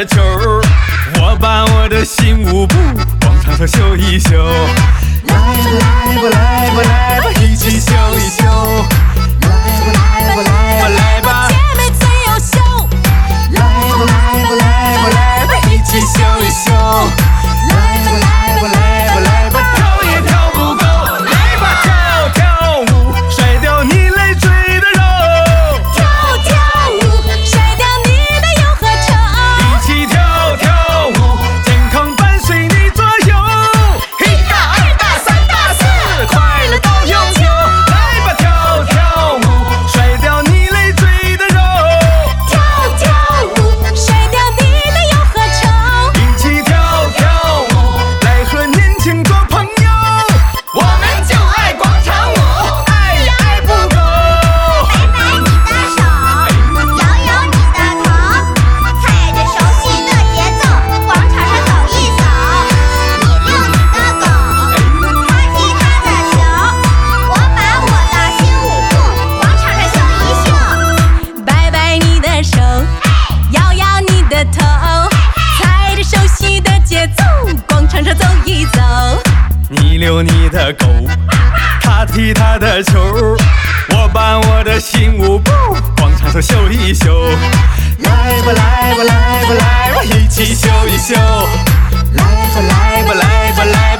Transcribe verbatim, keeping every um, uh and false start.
的球，我把我的新舞步广场上秀一秀。来吧来吧来吧来吧，一起秀一秀。来吧来吧来吧来吧， 姐妹最优秀。 来吧来吧来吧来吧，一起秀一秀。来吧来吧来吧来吧，跳也跳不够。来吧跳跳舞，甩掉你累赘的肉。 跳跳舞，甩掉你的忧和愁。 一起跳跳舞，健康伴随你左右。一大二大三大四，快乐都有球。来吧跳跳舞，甩掉你累赘的肉。 跳跳舞，甩掉你的忧和愁。 一起跳跳舞，来和年轻做朋友。我们就爱广场舞，爱也爱不够。 摆摆你的手，摇摇你的头，踩着熟悉的节奏，广场上走一走。你遛你的狗，他踢他的球，我把我的新舞步广场上秀一秀。 摆摆你的手，摇摇你的头，踩着熟悉的节奏，广场上走一走。 你遛你的狗，他踢他的球，我把我的新舞步广场上秀一秀。来吧来吧来吧来吧，一起秀一秀。来吧来吧来吧来